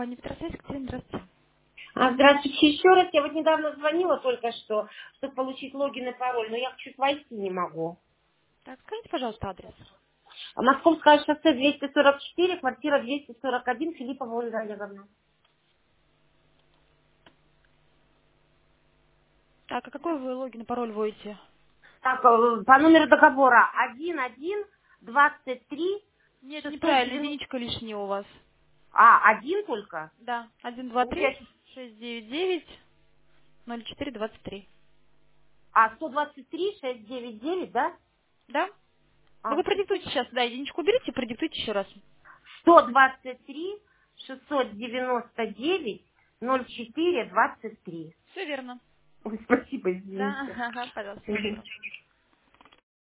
компания «Петросвязь». Екатерина, здравствуйте. Здравствуйте еще раз. Я вот недавно звонила только что, чтобы получить логин и пароль, но я чуть войти не могу. Так, скажите, пожалуйста, адрес. Московское шоссе 244, квартира 241, Филиппова Ольга Олеговна. Так, а какой вы логин и пароль вводите? Так, по номеру договора 1123 Нет, неправильно, 690. единичка лишняя у вас. Один только? Да, 123 699 0423. 123 699, да? Да? Ну вы продиктуйте сейчас, да, единичку уберите, продиктуйте еще раз. 123 699 04 23. Все верно. Ой, спасибо, Да, извините. ага, пожалуйста, всего доброго.